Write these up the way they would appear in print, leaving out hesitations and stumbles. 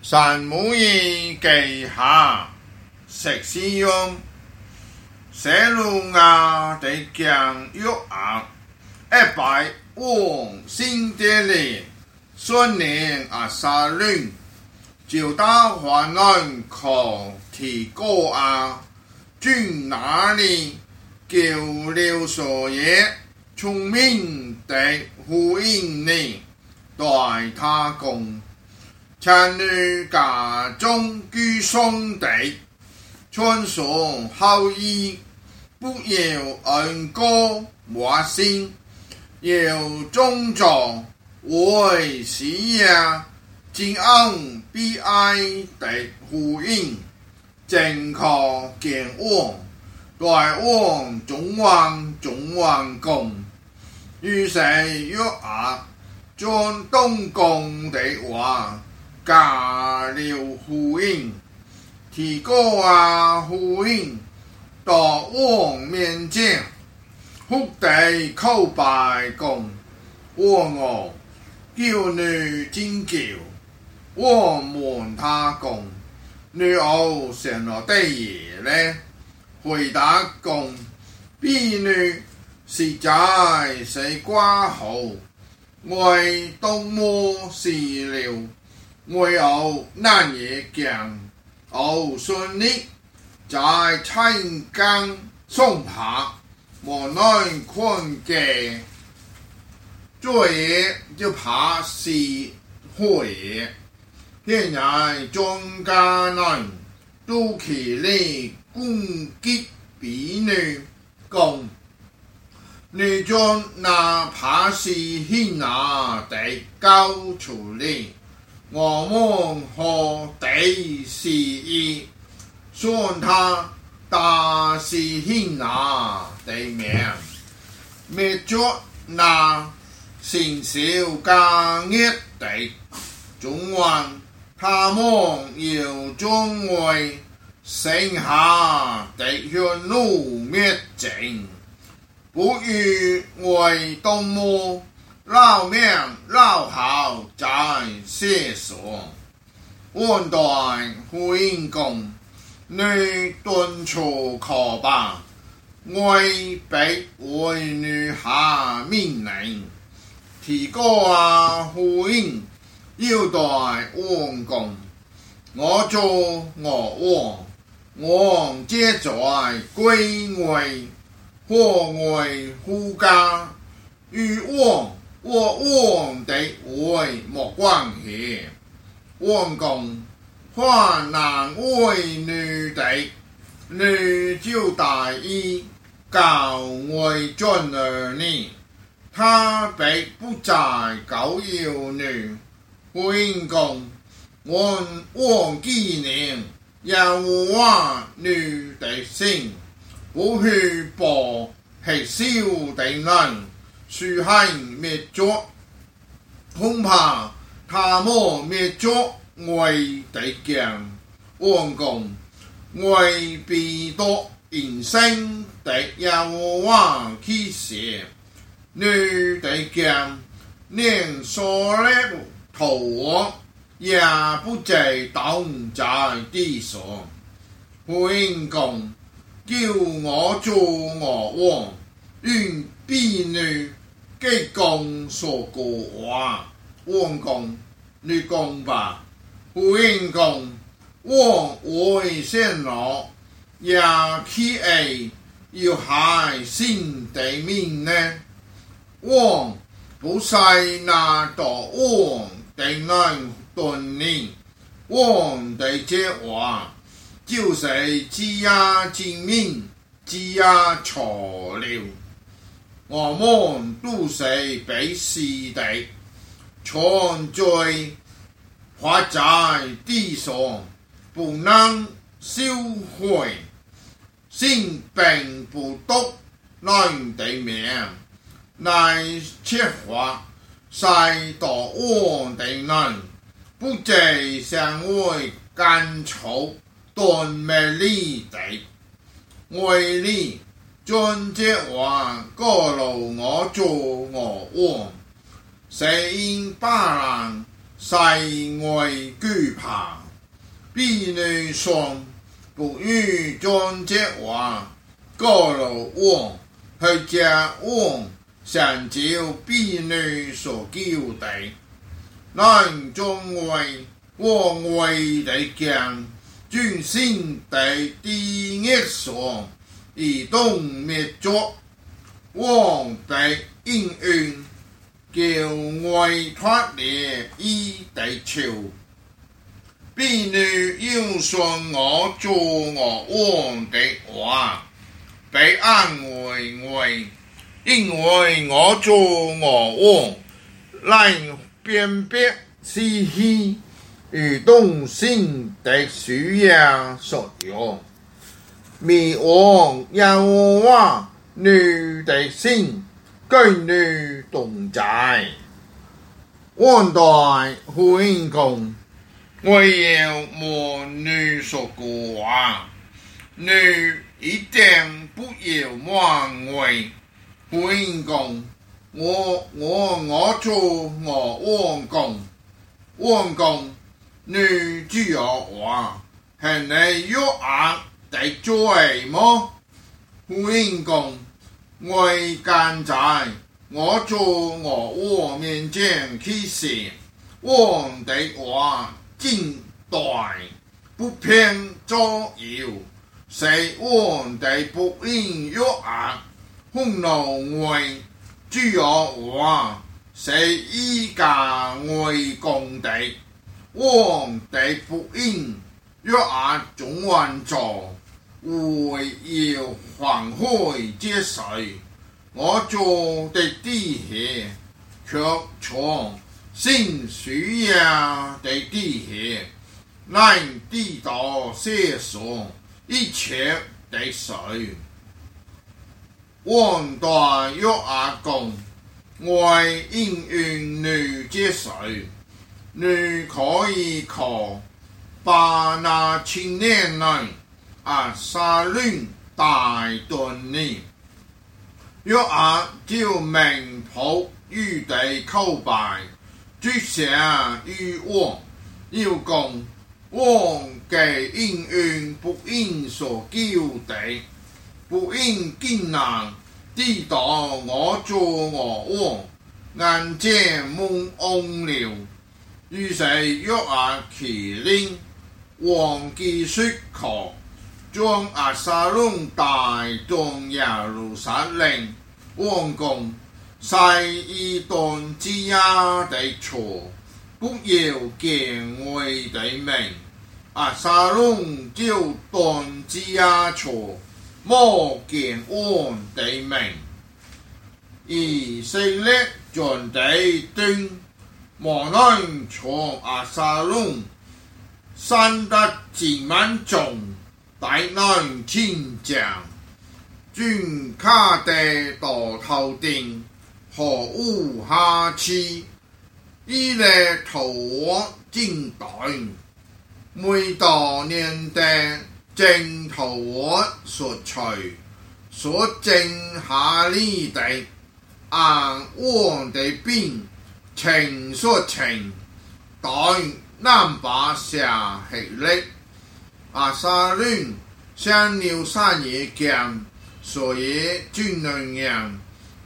神母意記下，食使用寫路亞地將約押100王新的年，順年撒倫就到華南靠提哥亞軍那裡救了所有聰明的呼應你，對他講。前女家中居兄弟，傳說後裔不要恩歌莫信，要宗族為是呀，真恩必愛的呼應，正確見王，對王中王公，於是約押將東宮的話加了呼應，提哥亞呼應到王面前，伏地叩拜講：王哦，叫你真叫。王問他講：你有什麼的嘢呢？回答講：婢女實在是寡婦，我東摸死了。我有難嘢講，我順利在青江送下，無奈困嘅，做嘢就怕是會，現在莊家人都起嚟攻擊婢女，講你將那怕是牽拿地交出嚟。我們和第是一，算他大是牽拿地名，滅絕那成小家業地，總還他們要將為剩下的血路滅盡，不如為動物。老命老好在世上，王代呼應講：你敦促可吧，為被為女下命令。提哥亞呼應要對王講：我做我王皆在歸位，何為夫家與王？我王的為莫關係，王講患難為女的，女就大意教為尊兒女，他被不在教幼女，回應講王紀念要話女的性，不去博係小的人。樹害滅絕，恐怕他們滅絕為的將。王講為必多人生的耶和華啟示，女的將連所列逃亡，也不再當在地上。回應講叫我做我王，願婢女給講說過話，王講你講吧。回應講王為什麼也起愛要害新的命呢？王不是那到王的人對你，王的這話就是只呀精明，只呀錯了。我們都是被死的，存在活在地上，不能收回，性病不毒人的命，乃切話是到王的人，不只想為甘草斷美麗的，為你將這話告訴我做我王，誰因巴蘭世外惧怕，婢女双不与庄稼话，高楼王去家王上照婢女所叫地，南中为王位地将，军心地第一所，以东灭族，王地应运。叫外脫離依地潮，婢女要信我做我王的話，被安慰，因為我做我王，來辨別是非，與動心的需要所用，滅王有話女的心。居女同在，王代桓公，為要莫女所過話，女一定不要忘為桓公。我做我王公，女只有話，係你約額的罪麼？桓公。為間在我做我王面前起誓，王的話盡代不偏左右，是王的不應約額，匈奴為只有話，是依家為公的，王的不應約額總運作。為要還開這水，我做的地下，卻從新需要的地下，來地道세所一切的水。王代約阿公，為應允女這水，女可以靠8那青年內。沙亂大斷呢，約阿照明普於地叩拜，諸下於王，要講王嘅應允不應所叫地，不應見人地道我做我王，眼見蒙翁了，於是約阿其令王既説確。將押沙龍帶到耶路撒冷，王公西以頓之亞的錯，不要見為的名。押沙龍就頓之亞錯，莫見王的名。以色列盡地斷，莫能從押沙龍散得幾萬眾。大難天將，君卡地到頭頂，何無下次？以來頭我正斷，每到年代正頭我所取，所正下利的，按王的病情所情，但南巴下黑力。押沙龍向流散也講，所以軍人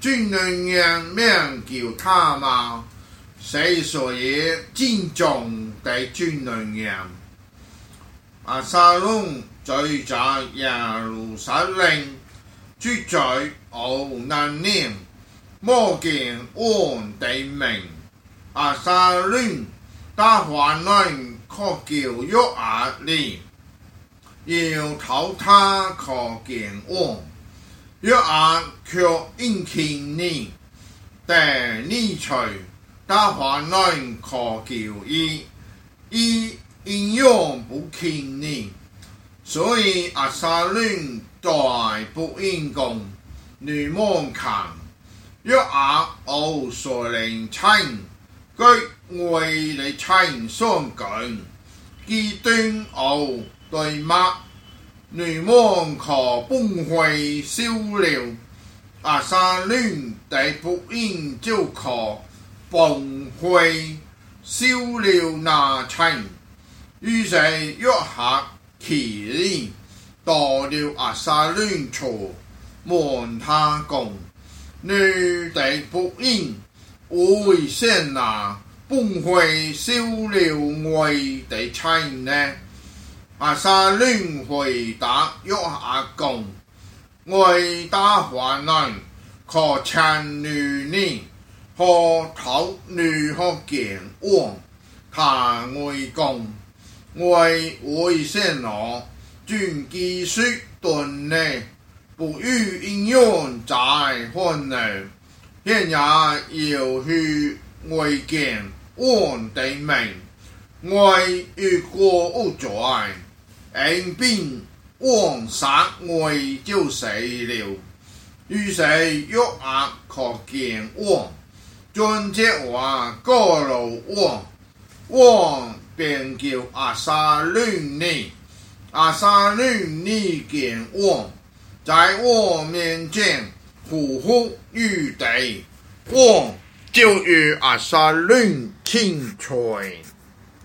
名叫他嘛，誰所以敬重的軍人。押沙龍居在耶路撒冷，住在歐南年，莫見王的名。押沙龍大患難可叫約阿哩。要討他可見王，約阿卻應聽你，但你隨大患難可叫伊應用不聽你，所以押沙龍在不應公，女望看，約阿奧所令親，佢為你親相近，基端奧。對嗎？女王可崩潰燒了，押沙龍的不應就可崩潰， 收了那情，於是約克其利，到了押沙龍處，問他講：你的僕人為什麼不會收了我的情呢？押沙龍回答約克講：我打發人可請你和討你和見王，他會講：我為什麼轉基述頓呢？不與應用在患難，現也要去會見王的名，我如果無罪，因並王殺我就死了。於是約克可見王，將這話告訴王，王便叫押沙龍嚟，押沙龍嚟見王，在王面前匍匐於地，王就與押沙龍親嘴。